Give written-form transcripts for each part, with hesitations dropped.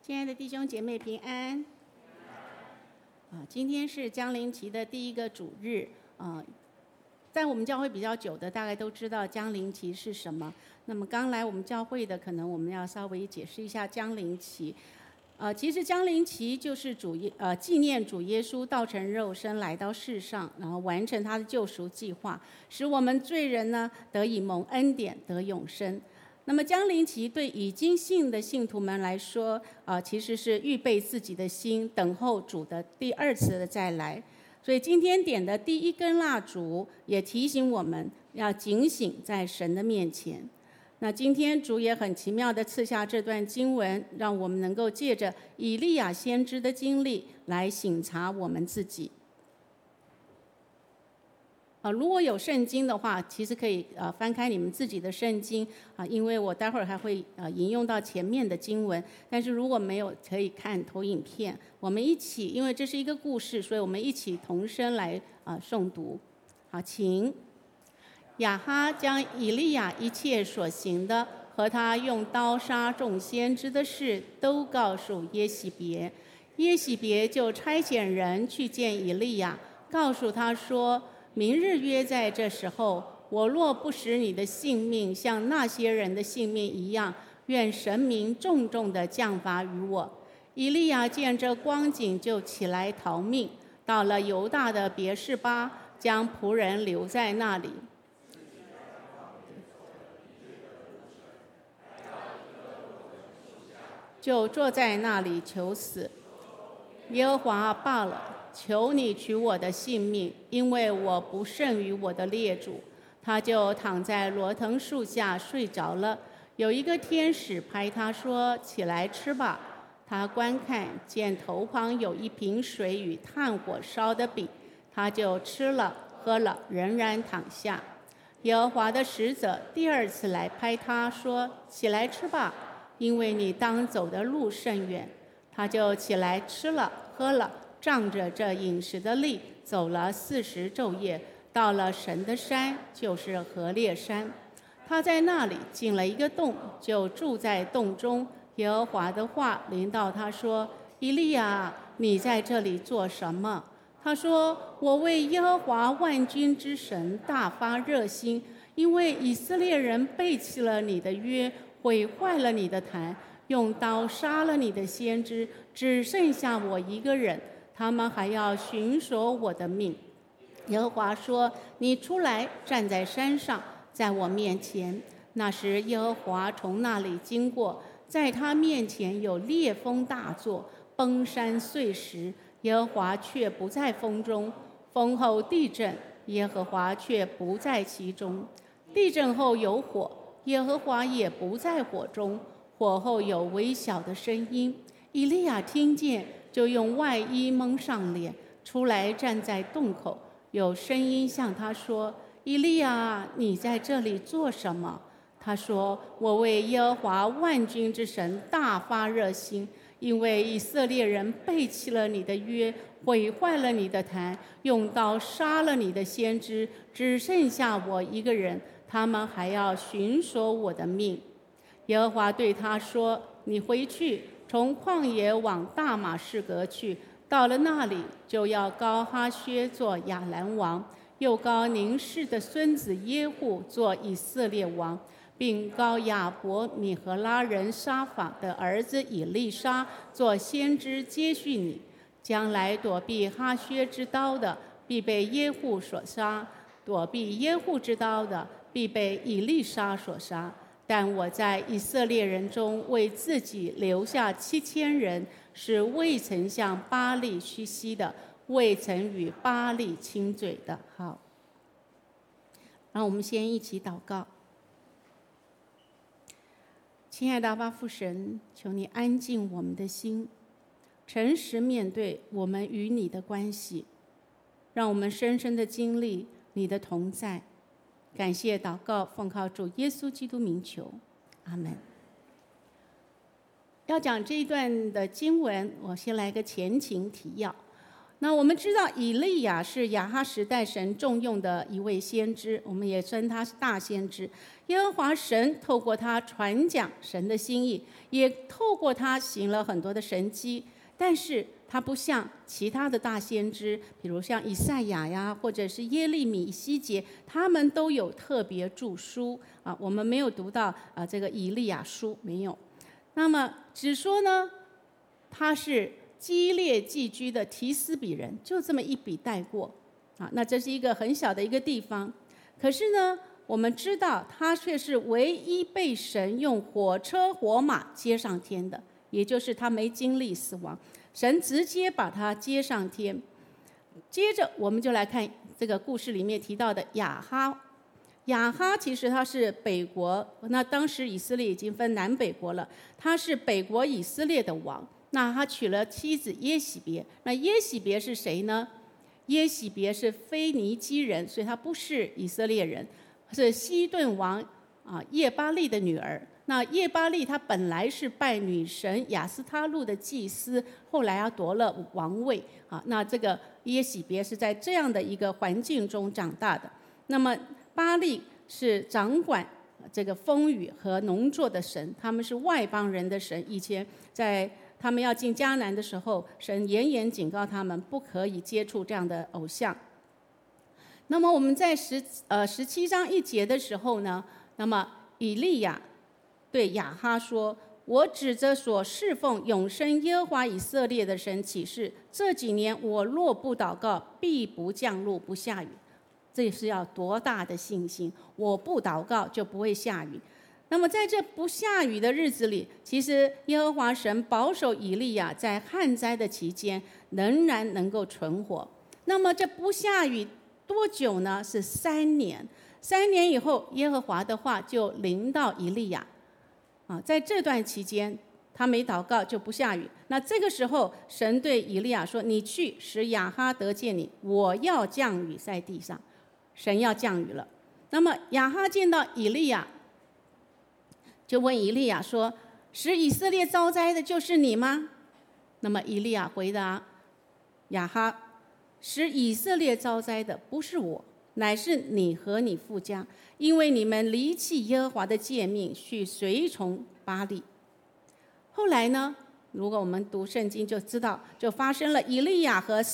亲爱的弟兄姐妹平安。今天是将临期的第一个主日。在我们教会比较久的，大概都知道将临期是什么。那么刚来我们教会的，可能我们要稍微解释一下将临期。其实将临期就是纪念主耶稣道成肉身来到世上，然后完成他的救赎计划，使我们罪人呢得以蒙恩典得永生。那么将临期对已经信的信徒们来说，其实是预备自己的心，等候主的第二次的再来。所以今天点的第一根蜡烛，也提醒我们要警醒在神的面前。那今天主也很奇妙地赐下这段经文，让我们能够借着以利亚先知的经历来省察我们自己。如果有圣经的话，其实可以翻开你们自己的圣经因为我待会儿还会引用到前面的经文。但是如果没有，可以看投影片，我们一起，因为这是一个故事，所以我们一起同声来诵读。好，请。亚哈将以利亚一切所行的和他用刀杀众先知的事都告诉耶洗别，耶洗别就差遣人去见以利亚，告诉他说，明日约在这时候，我若不使你的性命像那些人的性命一样，愿神明重重的降罚于我。以利亚见这光景，就起来逃命，到了犹大的别是巴，将仆人留在那里。就坐在那里求死。耶和华罢了，求你取我的性命，因为我不胜于我的列祖。他就躺在罗藤树下睡着了。有一个天使拍他说，起来吃吧。他观看，见头旁有一瓶水与炭火烧的饼，他就吃了喝了，仍然躺下。耶和华的使者第二次来拍他说，起来吃吧，因为你当走的路甚远。他就起来吃了喝了，仗着这饮食的力，走了40昼夜，到了神的山，就是何烈山。他在那里进了一个洞，就住在洞中。耶和华的话临到他说，以利亚，你在这里做什么？他说，我为耶和华万军之神大发热心，因为以色列人背弃了你的约，毁坏了你的坛，用刀杀了你的先知，只剩下我一个人，他们还要寻索我的命。耶和华说，你出来站在山上，在我面前。那时耶和华从那里经过，在他面前有烈风大作，崩山碎石，耶和华却不在风中。风后地震，耶和华却不在其中。地震后有火，耶和华也不在火中。火后有微小的声音，以利亚听见，就用外衣蒙上脸，出来站在洞口。有声音向他说，以利亚，你在这里做什么？他说，我为耶和华万军之神大发热心，因为以色列人背弃了你的约，毁坏了你的坛，用刀杀了你的先知，只剩下我一个人，他们还要寻索我的命。耶和华对他说，你回去，从旷野往大马士革去，到了那里，就要膏哈薛做亚兰王，又膏宁示的孙子耶户做以色列王，并膏亚伯米和拉人沙法的儿子以利沙做先知接续你。将来躲避哈薛之刀的，必被耶户所杀；躲避耶户之刀的，必被以利沙所杀。但我在以色列人中为自己留下7000人，是未曾向巴力屈膝的，未曾与巴力亲嘴的。好，让我们先一起祷告。亲爱的阿爸父神，求你安静我们的心，诚实面对我们与你的关系，让我们深深的经历你的同在。感谢祷告，奉靠主耶稣基督名求，阿们。要讲这一段的经文，我先来个前情提要。 那我们知道以利亚是亚哈时代神重用的一位先知，我们也称他是大先知。耶和华神透过他传讲神的心意，也透过他行了很多的神迹，但是他不像其他的大先知，比如像以赛亚呀，或者是耶利米、以西结，他们都有特别著书啊。我们没有读到这个以利亚书，没有。那么只说呢，他是基列寄居的提斯比人，就这么一笔带过啊。那这是一个很小的一个地方，可是呢，我们知道他却是唯一被神用火车火马接上天的，也就是他没经历死亡，神直接把他接上天。接着我们就来看这个故事里面提到的亚哈。亚哈其实他是北国，那当时以色列已经分南北国了，他是北国以色列的王。那他娶了妻子耶喜别，那耶喜别是谁呢？耶喜别是腓尼基人，所以他不是以色列人，是西顿王叶巴利的女儿。那叶巴利他本来是拜女神亚斯他路的祭司，后来夺了王位啊。那这个耶喜别是在这样的一个环境中长大的。那么巴利是掌管这个风雨和农作的神，他们是外邦人的神。以前在他们要进迦南的时候，神严严警告他们不可以接触这样的偶像。那么我们在17章1节的时候呢，那么以利亚对亚哈说：“我指着所侍奉永生耶和华以色列的神起誓，这几年我若不祷告，必不降露不下雨。”这是要多大的信心？我不祷告就不会下雨。那么在这不下雨的日子里，其实耶和华神保守以利亚在旱灾的期间仍然能够存活。那么这不下雨多久呢？是3年。3年以后，耶和华的话就临到以利亚在这段期间他没祷告就不下雨。那这个时候神对以利亚说：“你去使亚哈得见你，我要降雨在地上。”神要降雨了。那么亚哈见到以利亚，就问以利亚说：“使以色列遭灾的就是你吗？”那么以利亚回答亚哈：“使以色列遭灾的不是我，乃是你和你父家，因为你们离弃耶和华的诫命，去随从巴力。”后来呢，如果我们读圣经就知道，就发生了以利亚和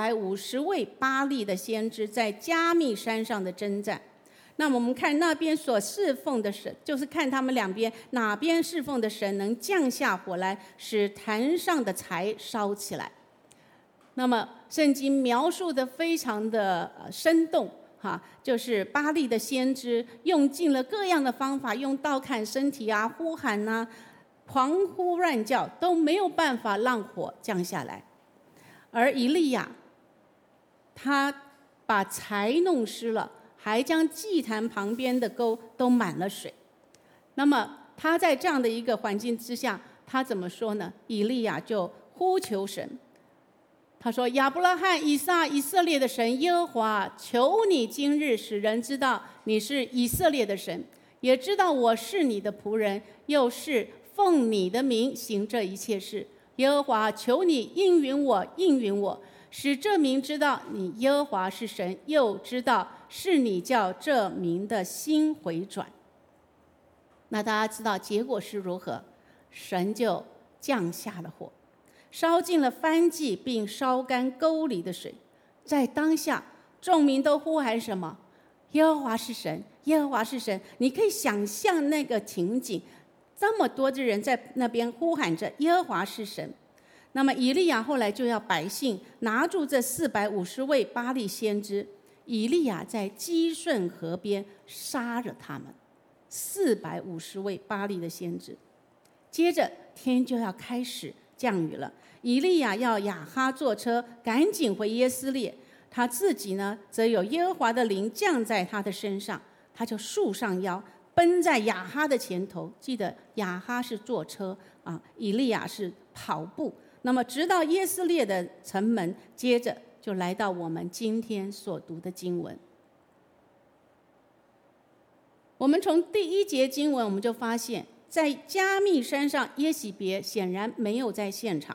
450位巴力的先知在加密山上的征战。那么我们看那边所侍奉的神，就是看他们两边哪边侍奉的神能降下火来，使坛上的柴烧起来。那么圣经描述的非常的生动就是巴力的先知用尽了各样的方法，用刀砍身体呼喊狂呼乱叫，都没有办法让火降下来。而以利亚他把柴弄湿了，还将祭坛旁边的沟都满了水。那么他在这样的一个环境之下，他怎么说呢？以利亚就呼求神，他说：“亚伯拉罕、以撒、以色列的神耶和华，求你今日使人知道你是以色列的神，也知道我是你的仆人，又是奉你的名行这一切事。耶和华，求你应允我，使这民知道你耶和华是神，又知道是你叫这民的心回转。”那大家知道结果是如何？神就降下了火，烧尽了燔祭，并烧干沟里的水。在当下，众民都呼喊什么？耶和华是神，耶和华是神。你可以想象那个情景，这么多的人在那边呼喊着耶和华是神。那么以利亚后来就要百姓拿住这450位巴力先知，以利亚在基顺河边杀了他们450位巴力的先知。接着天就要开始降雨了，以利亚要亚哈坐车赶紧回耶斯列，他自己呢则有耶和华的灵降在他的身上，他就束上腰奔在亚哈的前头。记得亚哈是坐车以利亚是跑步。那么直到耶斯列的城门，接着就来到我们今天所读的经文。我们从第1节经文我们就发现，在加密山上耶洗别显然没有在现场。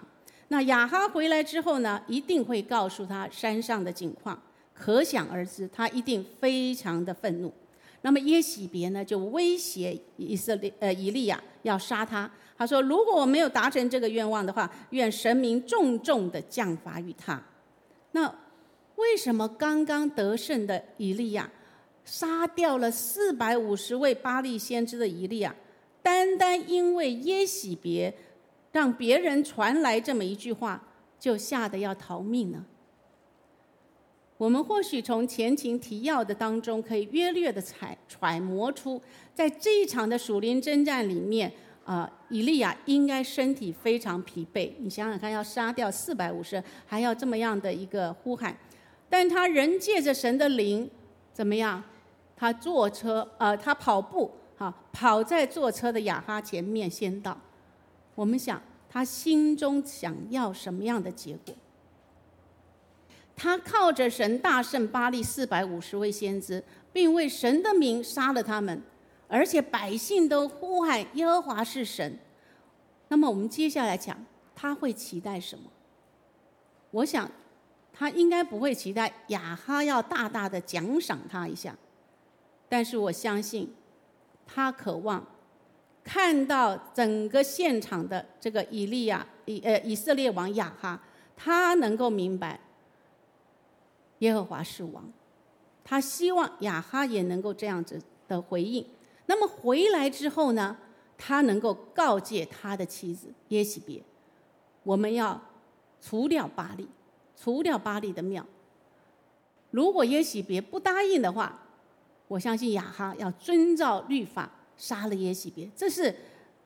那亚哈回来之后呢，一定会告诉他山上的景况，可想而知，他一定非常的愤怒。那么耶洗别呢，就威胁以利亚要杀他。他说：“如果我没有达成这个愿望的话，愿神明重重的降罚于他。”那为什么刚刚得胜的以利亚杀掉了450位巴力先知的以利亚，单单因为耶洗别让别人传来这么一句话，就吓得要逃命呢？我们或许从前情提要的当中，可以约略的揣摩出，在这一场的属灵征战里面，以利亚应该身体非常疲惫。你想想看，要杀掉450，还要这么样的一个呼喊，但他仍借着神的灵，怎么样？他坐车，他跑步，跑在坐车的亚哈前面先到。我们想，他心中想要什么样的结果？他靠着神大胜巴力450位先知，并为神的名杀了他们，而且百姓都呼喊耶和华是神。那么我们接下来讲，他会期待什么？我想他应该不会期待亚哈要大大的奖赏他一下，但是我相信他渴望看到整个现场的这个以色列王亚哈，他能够明白耶和华是王。他希望亚哈也能够这样子的回应。那么回来之后呢，他能够告诫他的妻子耶洗别，我们要除掉巴力，除掉巴力的庙。如果耶洗别不答应的话，我相信亚哈要遵照律法杀了耶洗别。这是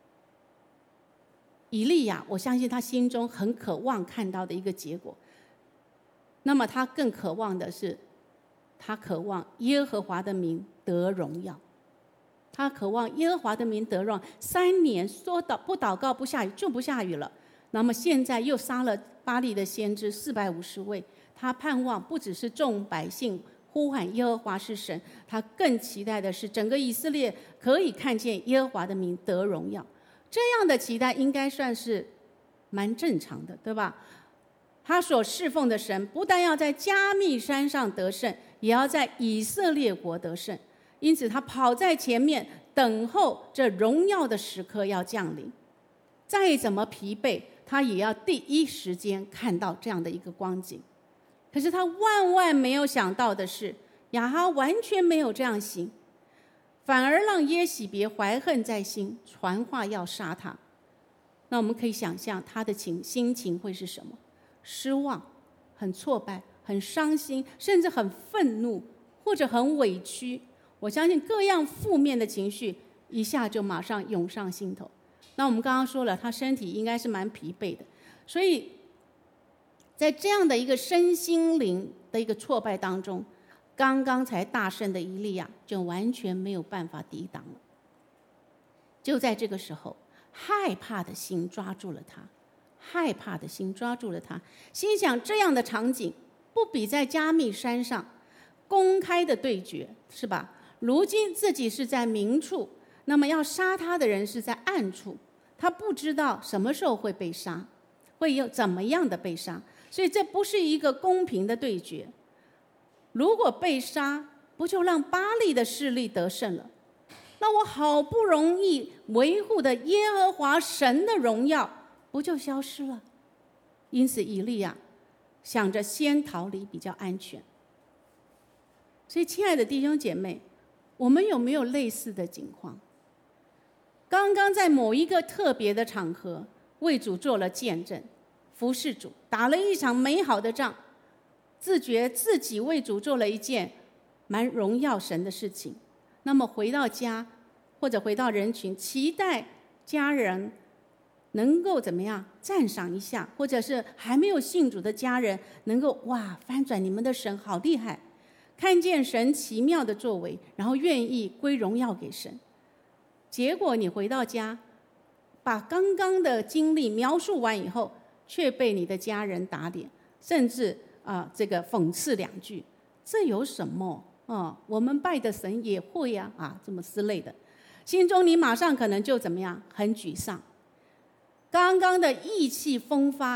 以利亚，我相信他心中很渴望看到的一个结果。那么他更渴望的是，他渴望耶和华的名得荣耀。他渴望耶和华的名得荣耀。3年说不祷告不下雨，就不下雨了。那么现在又杀了巴力的先知450位，他盼望不只是众百姓呼喊耶和华是神，他更期待的是整个以色列可以看见耶和华的名得荣耀。这样的期待应该算是蛮正常的，对吧？他所侍奉的神不但要在加密山上得胜，也要在以色列国得胜。因此他跑在前面，等候这荣耀的时刻要降临。再怎么疲惫，他也要第一时间看到这样的一个光景。可是他万万没有想到的是，亚哈完全没有这样行，反而让耶洗别怀恨在心，传话要杀他。那我们可以想象他的心情会是什么？失望，很挫败，很伤心，甚至很愤怒，或者很委屈。我相信各样负面的情绪一下就马上涌上心头。那我们刚刚说了，他身体应该是蛮疲惫的，所以在这样的一个身心灵的一个挫败当中，刚刚才大胜的以利亚就完全没有办法抵挡了。就在这个时候，害怕的心抓住了他，害怕的心抓住了他，心想这样的场景不比在加密山上公开的对决，是吧？如今自己是在明处，那么要杀他的人是在暗处，他不知道什么时候会被杀，会有怎么样的被杀，所以这不是一个公平的对决。如果被杀，不就让巴力的势力得胜了？那我好不容易维护的耶和华神的荣耀不就消失了？因此以利亚想着先逃离比较安全。所以亲爱的弟兄姐妹，我们有没有类似的情况？刚刚在某一个特别的场合为主做了见证，服侍主，打了一场美好的仗，自觉自己为主做了一件蛮荣耀神的事情。那么回到家或者回到人群，期待家人能够怎么样赞赏一下，或者是还没有信主的家人能够翻转你们的神好厉害，看见神奇妙的作为，然后愿意归荣耀给神。结果你回到家，把刚刚的经历描述完以后，却被你的家人打脸，甚至这个讽刺2句，这有什么？我们拜的神也会这么之类的。心中你马上可能就怎么样，很沮丧。刚刚的意气风发，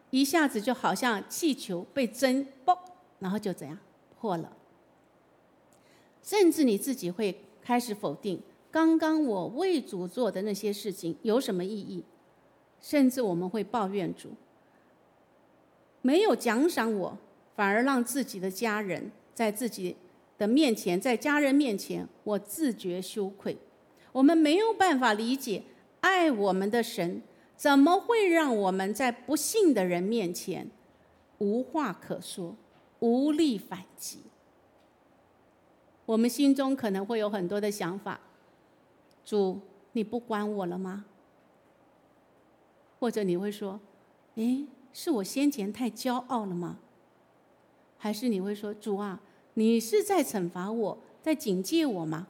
一下子就好像气球被针嘣，然后就怎样破了。甚至你自己会开始否定，刚刚我为主做的那些事情有什么意义？甚至我们会抱怨主，没有奖赏我，反而让自己的家人在自己的面前，在家人面前，我自觉羞愧。我们没有办法理解，爱我们的神怎么会让我们在不信的人面前无话可说，无力反击？我们心中可能会有很多的想法，主，你不管我了吗？或者你会说，是我先前太骄傲了吗？还是你会说，主啊，你是在惩罚我，在警戒我吗？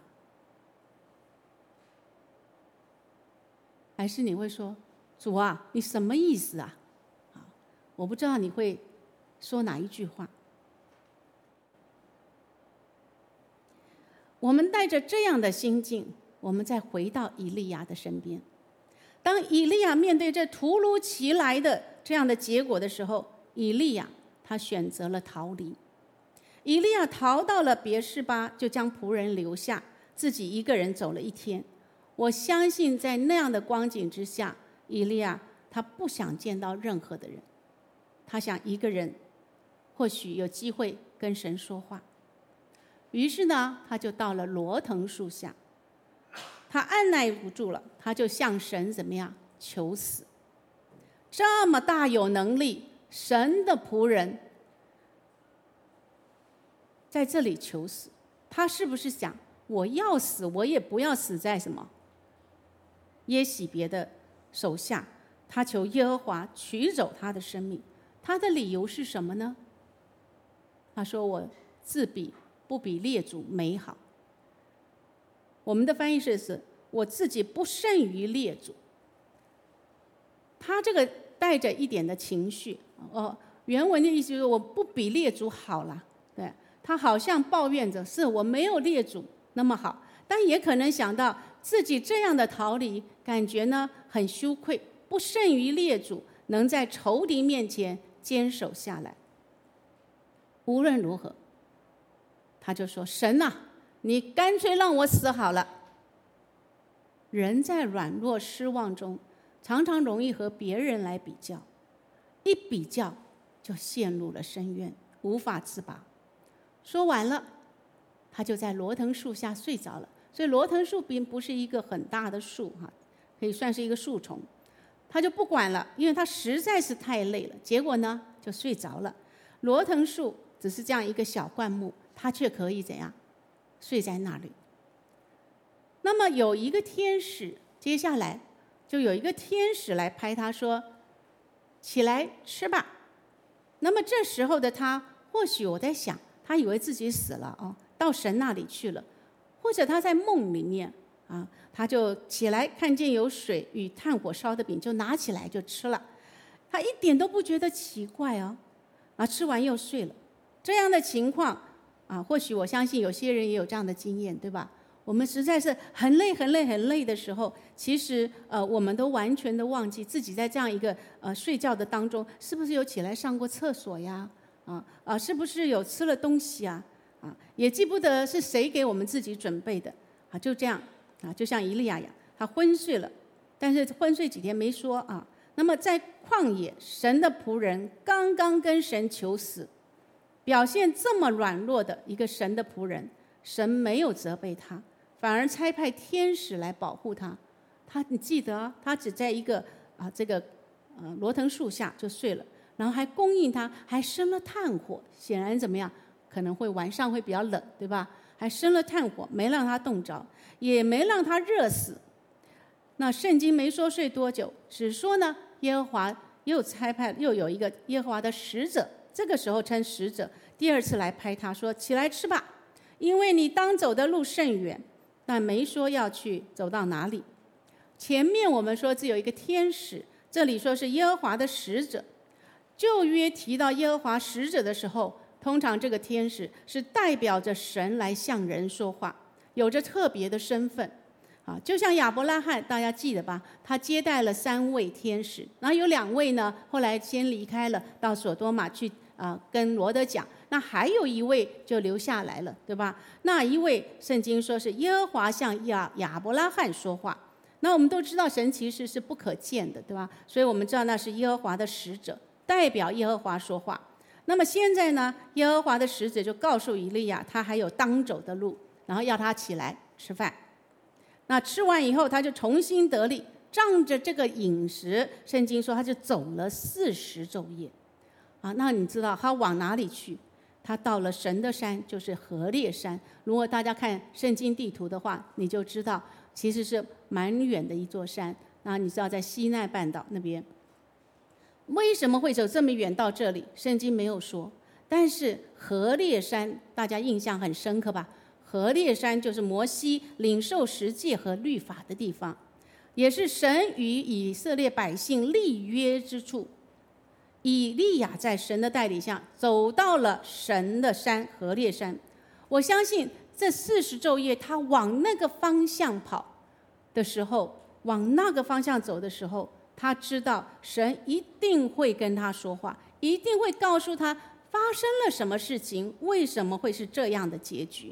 还是你会说，主啊，你什么意思啊？我不知道你会说哪一句话。我们带着这样的心境，我们再回到以利亚的身边。当以利亚面对这突如其来的这样的结果的时候，以利亚他选择了逃离。以利亚逃到了别是巴，就将仆人留下，自己一个人走了1天。我相信在那样的光景之下，以利亚他不想见到任何的人，他想一个人或许有机会跟神说话。于是呢，他就到了罗藤树下，他按耐不住了，他就向神怎么样求死。这么大有能力神的仆人在这里求死，他是不是想，我要死我也不要死在什么耶洗别的手下，他求耶和华取走他的生命。他的理由是什么呢？他说，我自比不比列祖美好。我们的翻译是我自己不胜于列祖。他这个带着一点的情绪，原文的意思就是我不比列祖好了。对，他好像抱怨着，是我没有列祖那么好，但也可能想到自己这样的逃离，感觉呢很羞愧，不胜于列祖能在仇敌面前坚守下来。无论如何，他就说，神啊，你干脆让我死好了。人在软弱失望中常常容易和别人来比较，一比较就陷入了深渊，无法自拔。说完了，他就在罗藤树下睡着了。所以罗藤树并不是一个很大的树，可以算是一个树丛。他就不管了，因为他实在是太累了，结果呢就睡着了。罗藤树只是这样一个小灌木，他却可以怎样睡在那里。那么有一个天使，接下来就有一个天使来拍他说，起来吃吧。那么这时候的他，或许我在想，他以为自己死了，到神那里去了，或者他在梦里面他就起来看见有水与炭火烧的饼，就拿起来就吃了。他一点都不觉得奇怪吃完又睡了。这样的情况或许我相信有些人也有这样的经验，对吧？我们实在是很累很累很累的时候，其实我们都完全的忘记自己在这样一个睡觉的当中，是不是有起来上过厕所呀？是不是有吃了东西也记不得是谁给我们自己准备的就这样就像以利亚一样，他昏睡了，但是昏睡几天没说那么在旷野，神的仆人刚刚跟神求死，表现这么软弱的一个神的仆人，神没有责备他，反而差派天使来保护他。你记得他只在一个这个罗藤树下就睡了，然后还供应他，还生了炭火，显然怎么样？可能会晚上会比较冷，对吧？还生了炭火，没让他冻着，也没让他热死。那圣经没说睡多久，只说呢，耶和华又差派又有一个耶和华的使者，这个时候称使者，第二次来拍他说，起来吃吧，因为你当走的路甚远，但没说要去走到哪里。前面我们说只有一个天使，这里说是耶和华的使者。旧约提到耶和华使者的时候，通常这个天使是代表着神来向人说话，有着特别的身份就像亚伯拉罕，大家记得吧？他接待了3位天使，然后有2位呢，后来先离开了，到所多玛去跟罗德讲。那还有1位就留下来了，对吧？那一位圣经说是耶和华向亚伯拉罕说话。那我们都知道神其实是不可见的，对吧？所以我们知道那是耶和华的使者，代表耶和华说话。那么现在呢，耶和华的使者就告诉以利亚，他还有当走的路，然后要他起来吃饭。那吃完以后，他就重新得力，仗着这个饮食，圣经说他就走了40昼夜。那你知道他往哪里去？他到了神的山，就是何烈山。如果大家看圣经地图的话，你就知道其实是蛮远的一座山。那你知道在西奈半岛那边，为什么会走这么远到这里？圣经没有说。但是何烈山大家印象很深刻吧？何烈山就是摩西领受十诫和律法的地方，也是神与以色列百姓立约之处。以利亚在神的带领下走到了神的山何烈山。我相信这40昼夜他往那个方向跑的时候，往那个方向走的时候，他知道神一定会跟他说话，一定会告诉他发生了什么事情，为什么会是这样的结局。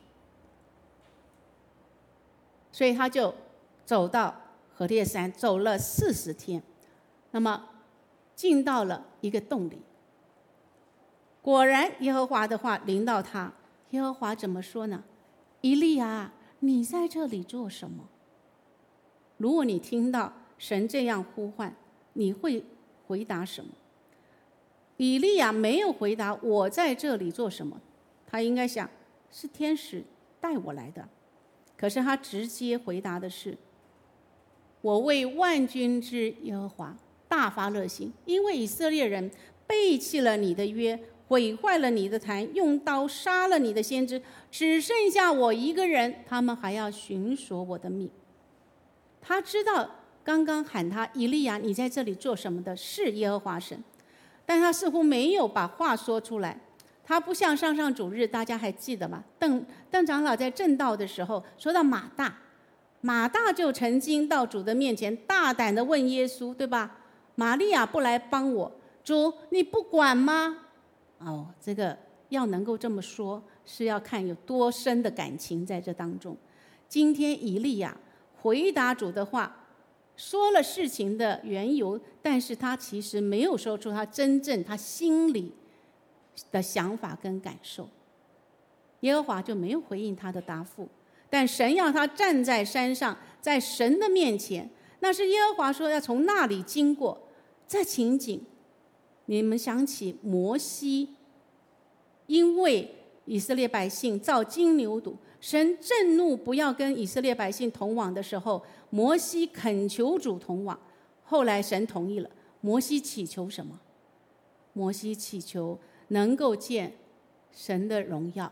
所以他就走到何烈山，走了40天，那么进到了一个洞里。果然耶和华的话临到他。耶和华怎么说呢？以利亚，你在这里做什么？如果你听到神这样呼唤，你会回答什么？以利亚没有回答我在这里做什么，他应该想是天使带我来的。可是他直接回答的是，我为万军之耶和华大发热心，因为以色列人背弃了你的约，毁坏了你的坛，用刀杀了你的先知，只剩下我一个人，他们还要寻索我的命。他知道刚刚喊他以利亚你在这里做什么的是耶和华神，但他似乎没有把话说出来。他不像上主日，大家还记得吗？邓长老在正道的时候说到马大就曾经到主的面前大胆地问耶稣，对吧？玛利亚不来帮我，主你不管吗？这个要能够这么说，是要看有多深的感情在这当中。今天以利亚回答主的话，说了事情的缘由，但是他其实没有说出他真正他心里的想法跟感受。耶和华就没有回应他的答复，但神要他站在山上，在神的面前，那是耶和华说要从那里经过。这情景你们想起摩西因为以色列百姓造金牛犊，神震怒不要跟以色列百姓同往的时候，摩西恳求主同往，后来神同意了。摩西祈求什么？摩西祈求能够见神的荣耀，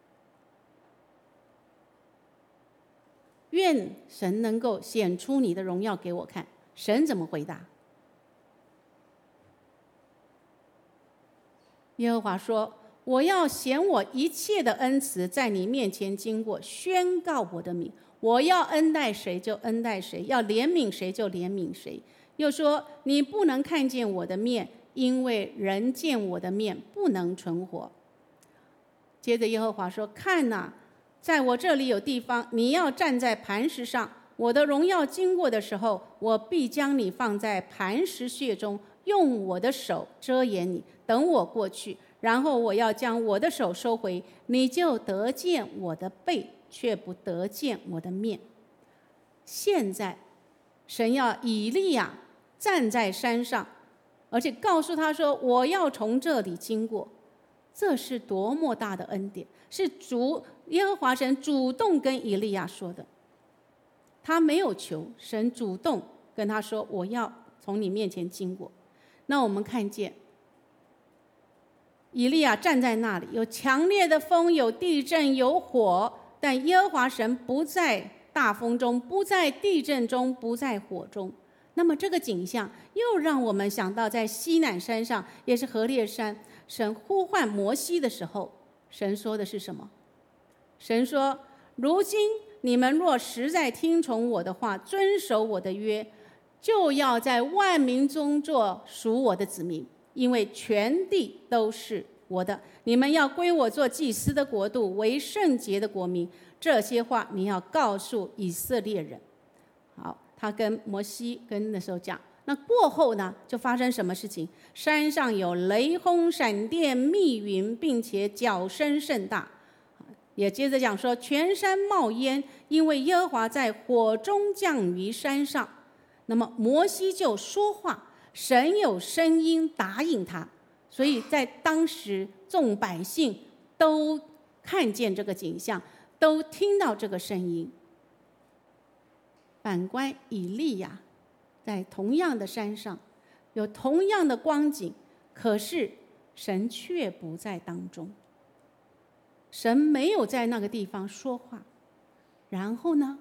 愿神能够显出你的荣耀给我看。神怎么回答？耶和华说，我要显我一切的恩慈在你面前经过，宣告我的名。我要恩待谁就恩待谁，要怜悯谁就怜悯谁。又说，你不能看见我的面，因为人见我的面不能存活。接着耶和华说，看哪，在我这里有地方，你要站在磐石上，我的荣耀经过的时候，我必将你放在磐石穴中，用我的手遮掩你，等我过去，然后我要将我的手收回，你就得见我的背，却不得见我的面。现在神要以利亚站在山上，而且告诉他说，我要从这里经过。这是多么大的恩典，是耶和华神主动跟以利亚说的。他没有求，神主动跟他说，我要从你面前经过。那我们看见以利亚站在那里，有强烈的风，有地震，有火，但耶和华神不在大风中，不在地震中，不在火中。那么这个景象又让我们想到在西乃山上，也是何烈山，神呼唤摩西的时候，神说的是什么？神说，如今你们若实在听从我的话，遵守我的约，就要在万民中做属我的子民，因为全地都是我的。你们要归我做祭司的国度，为圣洁的国民。这些话你要告诉以色列人。好，他跟摩西跟那时候讲。那过后呢，就发生什么事情？山上有雷轰、闪电、密云，并且角声甚大。也接着讲说，全山冒烟，因为耶和华在火中降于山上。那么摩西就说话，神有声音答应他，所以在当时众百姓都看见这个景象，都听到这个声音。反观以利亚，在同样的山上，有同样的光景，可是神却不在当中。神没有在那个地方说话，然后呢，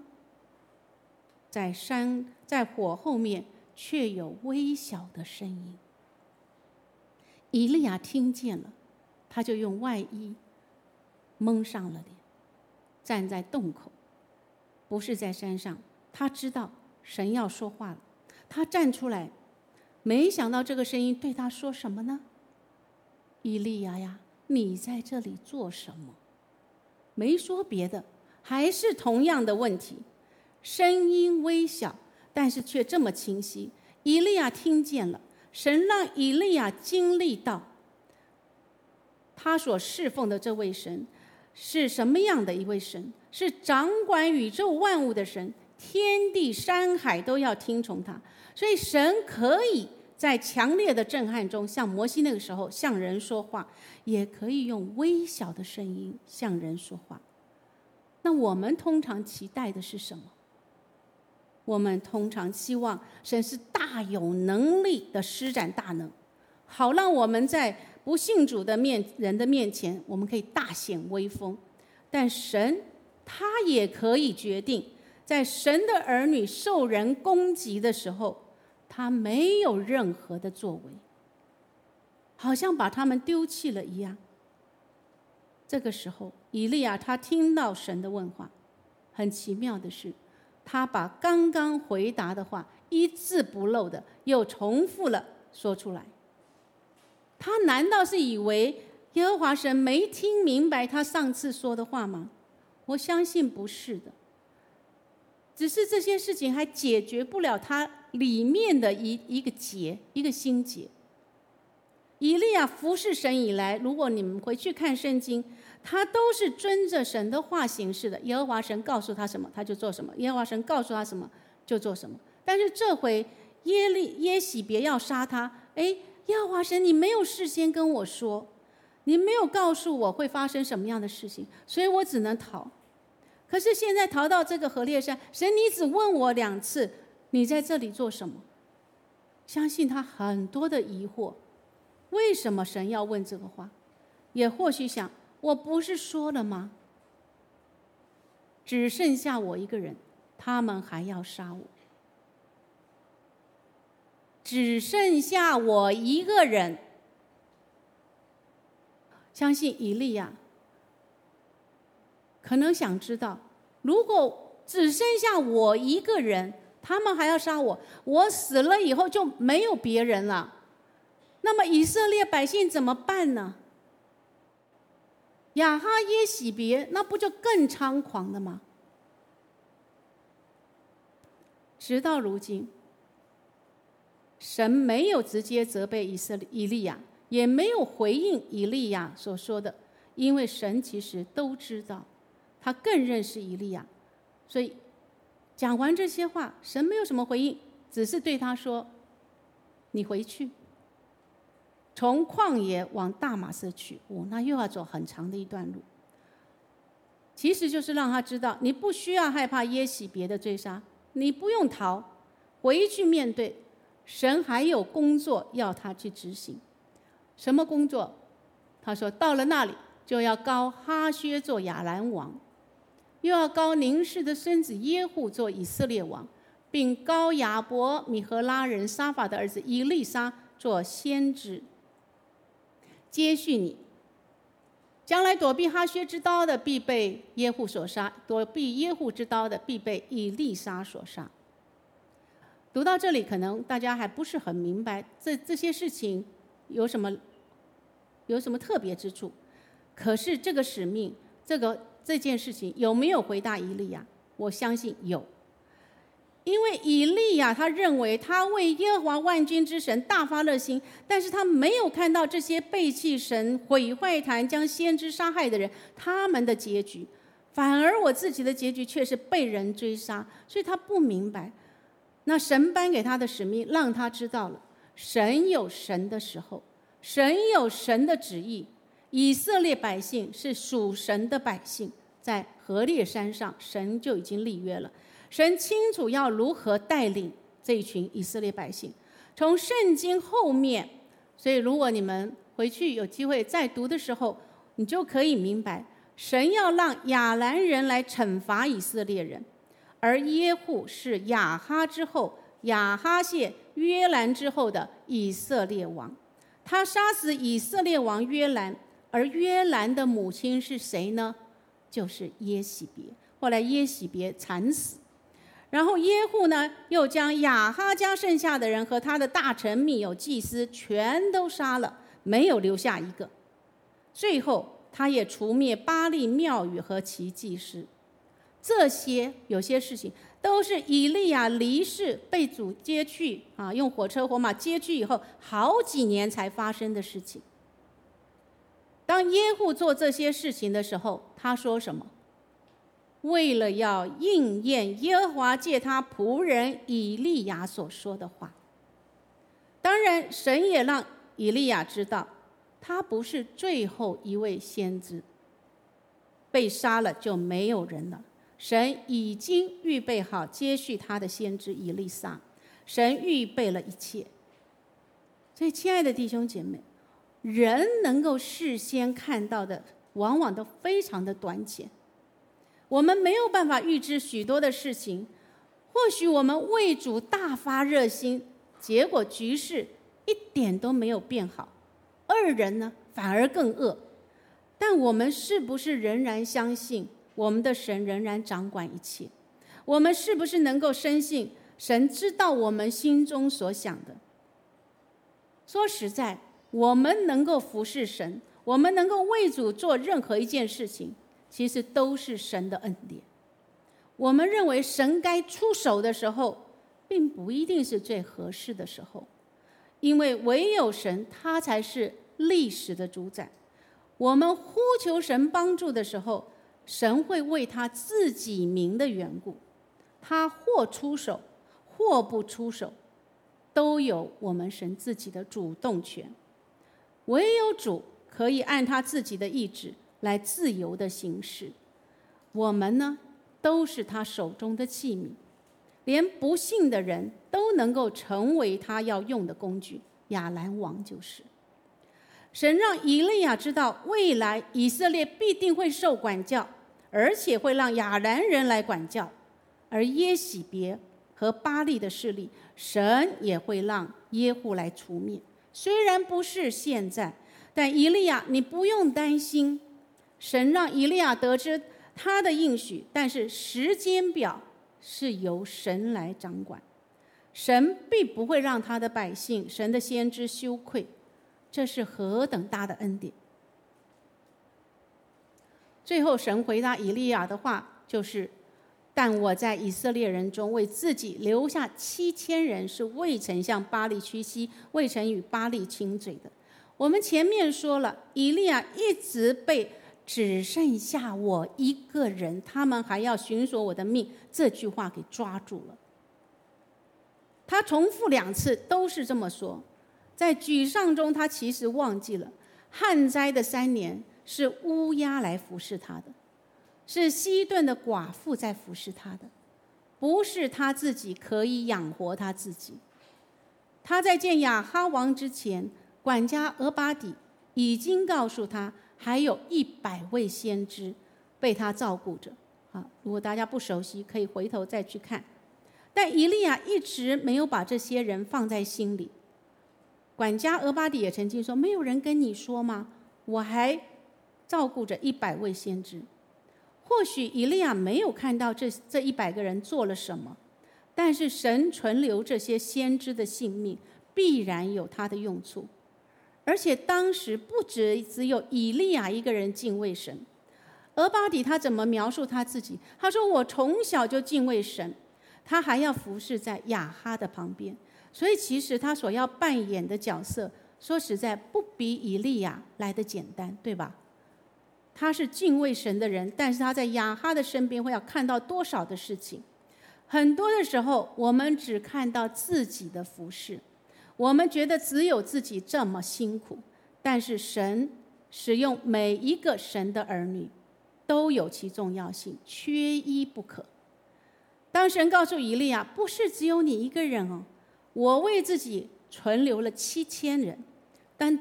在火后面却有微小的声音。以利亚听见了，他就用外衣蒙上了脸，站在洞口，不是在山上。他知道神要说话了，他站出来，没想到这个声音对他说什么呢？以利亚呀，你在这里做什么？没说别的，还是同样的问题，声音微小，但是却这么清晰。以利亚听见了，神让以利亚经历到他所侍奉的这位神是什么样的一位神，是掌管宇宙万物的神，天地山海都要听从他。所以神可以在强烈的震撼中，像摩西那个时候向人说话，也可以用微小的声音向人说话。那我们通常期待的是什么？我们通常希望神是大有能力的施展大能，好让我们在不信主的人的面前，我们可以大显威风。但神他也可以决定，在神的儿女受人攻击的时候，他没有任何的作为，好像把他们丢弃了一样。这个时候以利亚他听到神的问话，很奇妙的是，他把刚刚回答的话一字不漏的又重复了说出来。他难道是以为耶和华神没听明白他上次说的话吗？我相信不是的，只是这些事情还解决不了他里面的一个结，一个心结。以利亚服侍神以来，如果你们回去看圣经，他都是遵着神的话行事的。耶和华神告诉他什么，他就做什么；耶和华神告诉他什么，就做什么。但是这回耶洗别要杀他，耶和华神，你没有事先跟我说，你没有告诉我会发生什么样的事情，所以我只能逃。可是现在逃到这个何烈山，神你只问我2次，你在这里做什么？相信他很多的疑惑，为什么神要问这个话？也或许想，我不是说了吗？只剩下我一个人，他们还要杀我。只剩下我一个人。相信以利亚可能想知道，如果只剩下我一个人，他们还要杀我，我死了以后就没有别人了，那么以色列百姓怎么办呢？亚哈耶洗别那不就更猖狂了吗？直到如今，神没有直接责备以利亚，也没有回应以利亚所说的，因为神其实都知道，他更认识以利亚，所以讲完这些话，神没有什么回应，只是对他说：“你回去，从旷野往大马色去。”那又要走很长的一段路。其实就是让他知道，你不需要害怕耶洗别的追杀，你不用逃，回去面对。神还有工作要他去执行。什么工作？他说到了那里，就要膏哈薛做亚兰王，又要膏宁氏的孙子耶户做以色列王，并膏亚伯米和拉人沙法的儿子以利沙做先知。接续你， 将来躲避哈薛之刀的必被耶户所杀，躲避耶户之刀的必被以利沙所杀。读到这里，可能大家还不是很明白这些事情有什么特别之处。可是这个使命，这件事情有没有回答以利亚？我相信有。因为以利亚他认为他为耶和华万军之神大发热心，但是他没有看到这些背弃神、毁坏坛、将先知杀害的人他们的结局，反而我自己的结局却是被人追杀，所以他不明白。那神颁给他的使命，让他知道了神有神的时候，神有神的旨意。以色列百姓是属神的百姓，在何烈山上神就已经立约了，神清楚要如何带领这一群以色列百姓。从圣经后面，所以如果你们回去有机会再读的时候，你就可以明白，神要让亚兰人来惩罚以色列人，而耶户是亚哈之后，亚哈谢约兰之后的以色列王。他杀死以色列王约兰，而约兰的母亲是谁呢？就是耶洗别。后来耶洗别惨死，然后耶户呢，又将亚哈家剩下的人和他的大臣、密友、祭司全都杀了，没有留下一个。最后他也除灭巴力庙宇和其祭司。这些有些事情都是以利亚离世被主接去用火车火马接去以后好几年才发生的事情。当耶户做这些事情的时候，他说什么？为了要应验耶和华借他仆人以利亚所说的话。当然神也让以利亚知道，他不是最后一位先知，被杀了就没有人了。神已经预备好接续他的先知以利沙，神预备了一切。所以亲爱的弟兄姐妹，人能够事先看到的往往都非常的短浅，我们没有办法预知许多的事情。或许我们为主大发热心，结果局势一点都没有变好，恶人呢反而更恶。但我们是不是仍然相信我们的神仍然掌管一切？我们是不是能够深信神知道我们心中所想的？说实在，我们能够服侍神，我们能够为主做任何一件事情，其实都是神的恩典。我们认为神该出手的时候，并不一定是最合适的时候，因为唯有神他才是历史的主宰。我们呼求神帮助的时候，神会为他自己名的缘故，他或出手或不出手，都有我们神自己的主动权。唯有主可以按他自己的意志来自由的行事。我们呢，都是他手中的器皿，连不信的人都能够成为他要用的工具。亚兰王就是。神让以利亚知道，未来以色列必定会受管教，而且会让亚兰人来管教。而耶洗别和巴力的势力，神也会让耶户来除灭。虽然不是现在，但以利亚你不用担心。神让以利亚得知他的应许，但是时间表是由神来掌管。神必不会让他的百姓、神的先知羞愧，这是何等大的恩典。最后神回答以利亚的话就是，但我在以色列人中为自己留下7000人，是未曾向巴力屈膝，未曾与巴力亲嘴的。我们前面说了，以利亚一直被只剩下我一个人，他们还要寻索我的命这句话给抓住了。他重复2次都是这么说。在沮丧中，他其实忘记了旱灾的3年是乌鸦来服侍他的，是西顿的寡妇在服侍他的，不是他自己可以养活他自己。他在见亚哈王之前，管家俄巴底已经告诉他，还有100位先知被他照顾着。如果大家不熟悉，可以回头再去看。但以利亚一直没有把这些人放在心里。管家俄巴底也曾经说，没有人跟你说吗？我还照顾着100位先知。或许以利亚没有看到这100个人做了什么，但是神存留这些先知的性命，必然有他的用处。而且当时不只有以利亚一个人敬畏神，俄巴底他怎么描述他自己？他说：“我从小就敬畏神。”他还要服侍在亚哈的旁边，所以其实他所要扮演的角色，说实在不比以利亚来得简单，对吧？他是敬畏神的人，但是他在亚哈的身边会要看到多少的事情？很多的时候，我们只看到自己的服侍，我们觉得只有自己这么辛苦，但是神使用每一个神的儿女，都有其重要性，缺一不可。当神告诉以利亚，不是只有你一个人哦，我为自己存留了7000人。但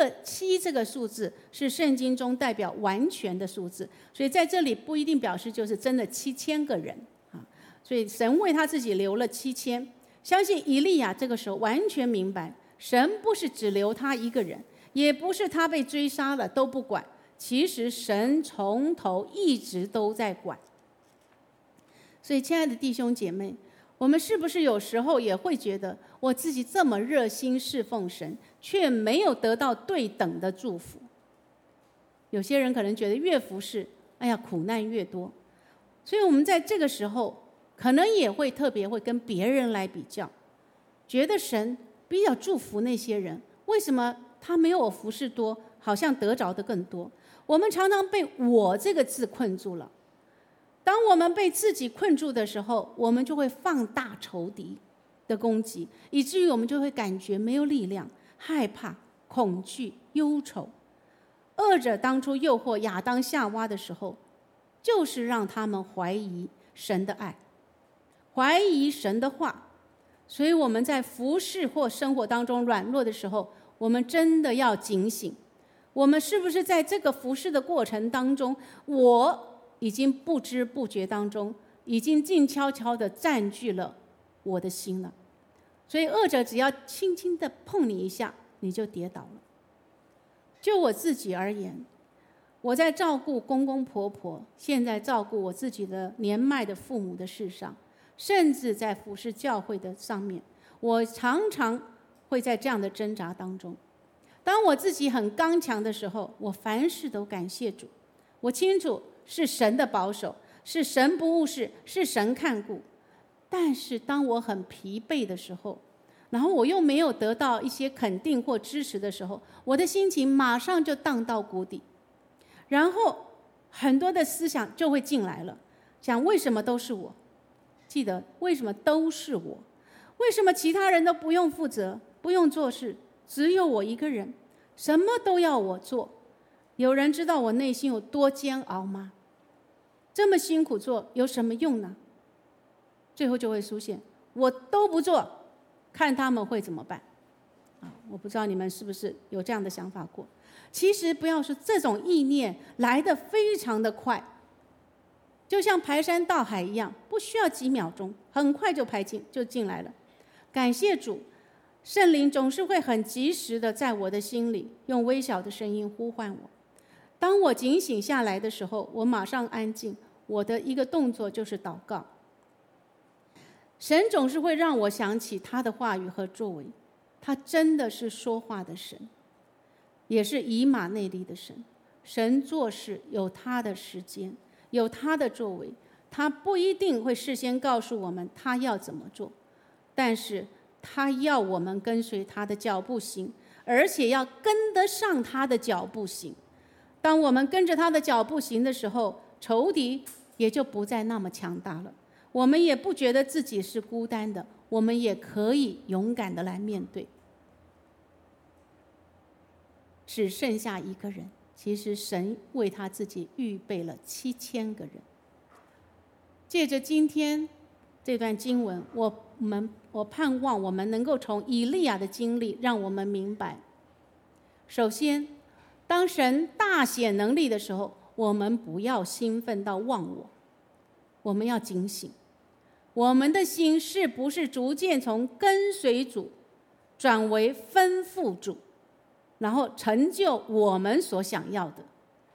7这个数字是圣经中代表完全的数字，所以在这里不一定表示就是真的7000个人啊。所以神为他自己留了7000。相信以利亚这个时候完全明白，神不是只留他一个人，也不是他被追杀了都不管，其实神从头一直都在管。所以亲爱的弟兄姐妹，我们是不是有时候也会觉得我自己这么热心侍奉神，却没有得到对等的祝福？有些人可能觉得越服侍，哎呀，苦难越多。所以我们在这个时候可能也会特别会跟别人来比较，觉得神比较祝福那些人，为什么他没有我服侍多，好像得着的更多？我们常常被我这个字困住了。当我们被自己困住的时候，我们就会放大仇敌的攻击，以至于我们就会感觉没有力量，害怕、恐惧、忧愁。恶者当初诱惑亚当夏娃的时候，就是让他们怀疑神的爱，怀疑神的话。所以我们在服事或生活当中软弱的时候，我们真的要警醒，我们是不是在这个服事的过程当中，我已经不知不觉当中，已经静悄悄地占据了我的心了。所以恶者只要轻轻地碰你一下，你就跌倒了。就我自己而言，我在照顾公公婆婆，现在照顾我自己的年迈的父母的事上，甚至在服侍教会的上面，我常常会在这样的挣扎当中。当我自己很刚强的时候，我凡事都感谢主，我清楚是神的保守，是神不误事，是神看顾。但是当我很疲惫的时候，然后我又没有得到一些肯定或支持的时候，我的心情马上就荡到谷底，然后很多的思想就会进来了，想为什么都是我？记得为什么都是我？为什么其他人都不用负责，不用做事，只有我一个人，什么都要我做？有人知道我内心有多煎熬吗？这么辛苦做有什么用呢？最后就会出现，我都不做，看他们会怎么办？我不知道你们是不是有这样的想法过。其实不要说这种意念来得非常的快，就像排山倒海一样，不需要几秒钟，很快就进来了。感谢主，圣灵总是会很及时的在我的心里用微小的声音呼唤我。当我警醒下来的时候，我马上安静，我的一个动作就是祷告。神总是会让我想起他的话语和作为，他真的是说话的神，也是以马内利的神。神做事有他的时间，有他的作为，他不一定会事先告诉我们他要怎么做，但是他要我们跟随他的脚步行，而且要跟得上他的脚步行。当我们跟着他的脚步行的时候，仇敌也就不再那么强大了，我们也不觉得自己是孤单的，我们也可以勇敢的来面对。只剩下一个人，其实神为他自己预备了7000个人。借着今天这段经文，我盼望我们能够从以利亚的经历让我们明白，首先当神大显能力的时候，我们不要兴奋到忘我，我们要警醒，我们的心是不是逐渐从跟随主转为吩咐主，然后成就我们所想要的。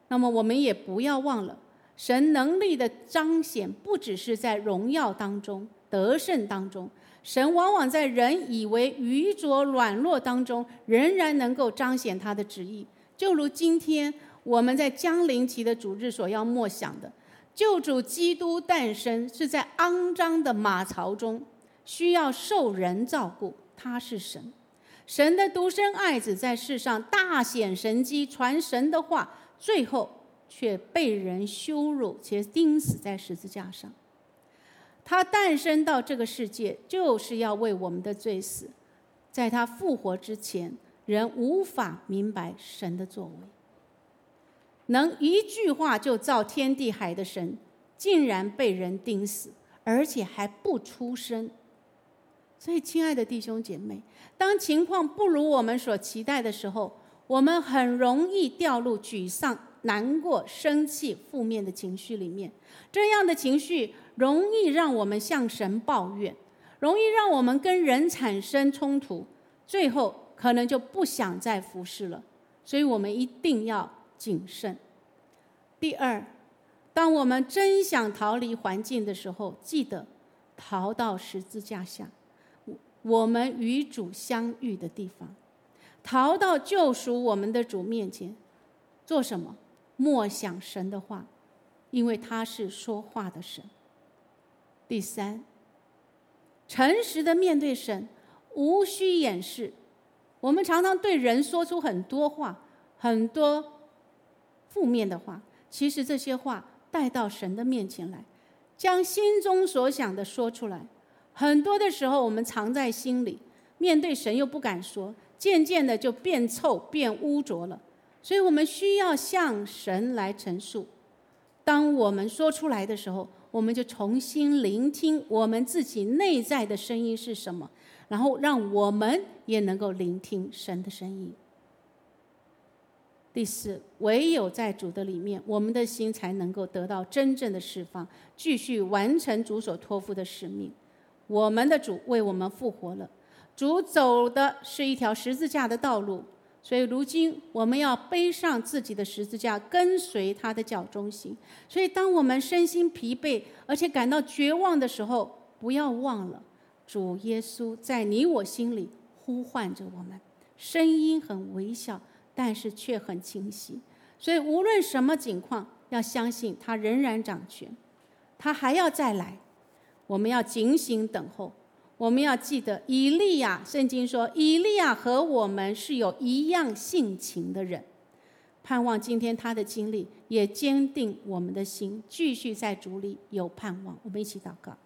那么我们也不要忘了，神能力的彰显不只是在荣耀当中、得胜当中，神往往在人以为愚拙软弱当中，仍然能够彰显他的旨意。就如今天我们在将临期的主日所要默想的，救主基督诞生是在肮脏的马槽中，需要受人照顾，他是神。神的独生爱子在世上大显神迹，传神的话，最后却被人羞辱，且钉死在十字架上。他诞生到这个世界，就是要为我们的罪死。在他复活之前，人无法明白神的作为。能一句话就造天地海的神，竟然被人钉死，而且还不出声。所以亲爱的弟兄姐妹，当情况不如我们所期待的时候，我们很容易掉入沮丧、难过、生气、负面的情绪里面。这样的情绪容易让我们向神抱怨，容易让我们跟人产生冲突，最后可能就不想再服侍了。所以我们一定要谨慎。第二，当我们真想逃离环境的时候，记得逃到十字架下，我们与主相遇的地方，逃到救赎我们的主面前。做什么？默想神的话，因为他是说话的神。第三，诚实的面对神，无需掩饰。我们常常对人说出很多话，很多负面的话，其实这些话带到神的面前来，将心中所想的说出来。很多的时候我们藏在心里，面对神又不敢说，渐渐的就变臭变污浊了。所以我们需要向神来陈述。当我们说出来的时候，我们就重新聆听我们自己内在的声音是什么，然后让我们也能够聆听神的声音。第四，唯有在主的里面，我们的心才能够得到真正的释放，继续完成主所托付的使命。我们的主为我们复活了，主走的是一条十字架的道路，所以如今我们要背上自己的十字架，跟随他的脚中行。所以当我们身心疲惫而且感到绝望的时候，不要忘了主耶稣在你我心里呼唤着我们，声音很微小，但是却很清晰。所以无论什么情况，要相信他仍然掌权，他还要再来。我们要警醒等候，我们要记得以利亚，圣经说以利亚和我们是有一样性情的人。盼望今天他的经历也坚定我们的心，继续在主里有盼望。我们一起祷告。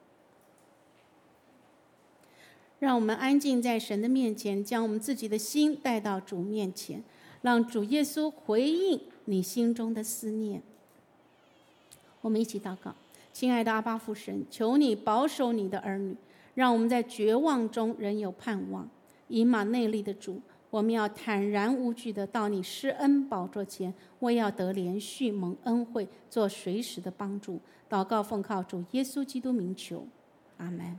让我们安静在神的面前，将我们自己的心带到主面前，让主耶稣回应你心中的思念。我们一起祷告。亲爱的阿爸父神，求你保守你的儿女，让我们在绝望中仍有盼望。以马内利的主，我们要坦然无惧的到你施恩宝座前，为要得连续蒙恩惠，做随时的帮助。祷告奉靠主耶稣基督名求，阿们。